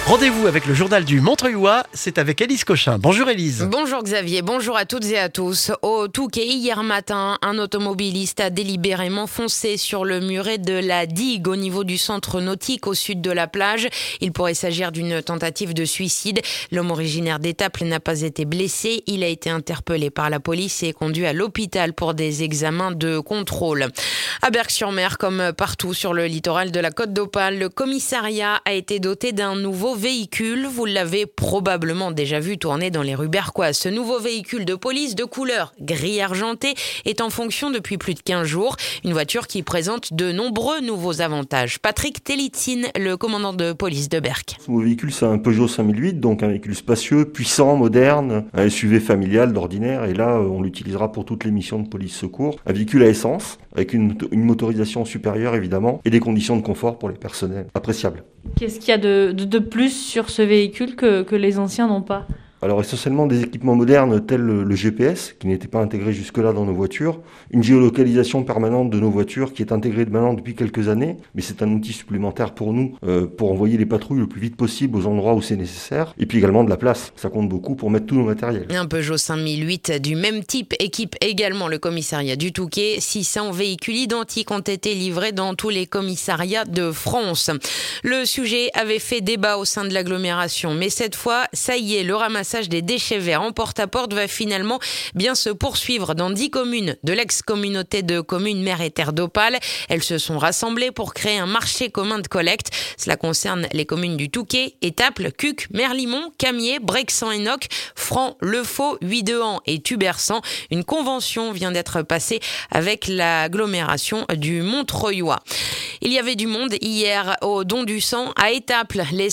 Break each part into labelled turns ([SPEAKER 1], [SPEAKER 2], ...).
[SPEAKER 1] Rendez-vous avec le journal du Montreuilois, c'est avec Élise Cochin. Bonjour Élise.
[SPEAKER 2] Bonjour Xavier, bonjour à toutes et à tous. Au Touquet, hier matin, un automobiliste a délibérément foncé sur le muret de la digue au niveau du centre nautique au sud de la plage. Il pourrait s'agir d'une tentative de suicide. L'homme originaire d'Étaples n'a pas été blessé. Il a été interpellé par la police et conduit à l'hôpital pour des examens de contrôle. À Berck-sur-Mer, comme partout sur le littoral de la Côte d'Opale, le commissariat a été doté d'un nouveau véhicule. Vous l'avez probablement déjà vu tourner dans les rues berquoises. Ce nouveau véhicule de police de couleur gris argenté est en fonction depuis plus de 15 jours. Une voiture qui présente de nombreux nouveaux avantages. Patrick Telitzine, le commandant de police de Berck.
[SPEAKER 3] Ce nouveau véhicule, c'est un Peugeot 5008, donc un véhicule spacieux, puissant, moderne, un SUV familial d'ordinaire. Et là, on l'utilisera pour toutes les missions de police secours. Un véhicule à essence, avec une motorisation supérieure évidemment, et des conditions de confort pour les personnels appréciables.
[SPEAKER 4] Qu'est-ce qu'il y a de plus sur ce véhicule que les anciens n'ont pas ?
[SPEAKER 3] Alors essentiellement des équipements modernes tels le GPS, qui n'était pas intégré jusque-là dans nos voitures, une géolocalisation permanente de nos voitures qui est intégrée maintenant depuis quelques années, mais c'est un outil supplémentaire pour nous, pour envoyer les patrouilles le plus vite possible aux endroits où c'est nécessaire, et puis également de la place, ça compte beaucoup pour mettre tous nos matériels.
[SPEAKER 2] Un Peugeot 5008 du même type équipe également le commissariat du Touquet. 600 véhicules identiques ont été livrés dans tous les commissariats de France. Le sujet avait fait débat au sein de l'agglomération, mais cette fois, ça y est, le ramassage des déchets verts en porte-à-porte va finalement bien se poursuivre dans 10 communes de l'ex-communauté de communes Mer et Terre d'Opale. Elles se sont rassemblées pour créer un marché commun de collecte. Cela concerne les communes du Touquet, Étaples, Cuques, Merlimont, Camiers, Brexan-Enoch, Franc, Le Faux, Huidehan et Tubersan. Une convention vient d'être passée avec l'agglomération du Montreuilois. Il y avait du monde hier au don du sang à Étaples. Les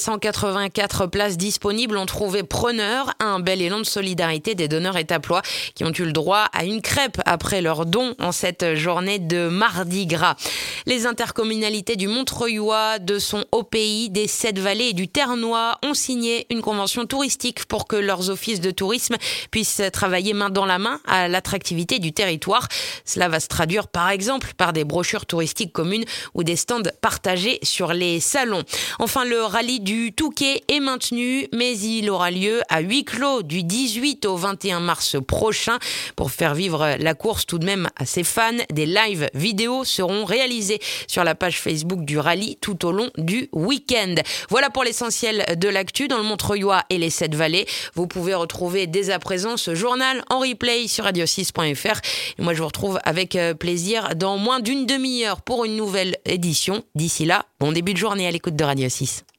[SPEAKER 2] 184 places disponibles ont trouvé preneur. Un bel élan de solidarité des donneurs étaplois qui ont eu le droit à une crêpe après leur don en cette journée de Mardi Gras. Les intercommunalités du Montreuilois, de son OPI, des 7 vallées et du Ternois ont signé une convention touristique pour que leurs offices de tourisme puissent travailler main dans la main à l'attractivité du territoire. Cela va se traduire par exemple par des brochures touristiques communes ou des stands partagés sur les salons. Enfin, le rallye du Touquet est maintenu, mais il aura lieu à huis clos du 18 au 21 mars prochain. Pour faire vivre la course tout de même à ses fans, des lives vidéo seront réalisés sur la page Facebook du rallye tout au long du week-end. Voilà pour l'essentiel de l'actu dans le Montreuilois et les 7 vallées. Vous pouvez retrouver dès à présent ce journal en replay sur radio6.fr. Et moi, je vous retrouve avec plaisir dans moins d'une demi-heure pour une nouvelle édition. D'ici là, bon début de journée à l'écoute de Radio 6.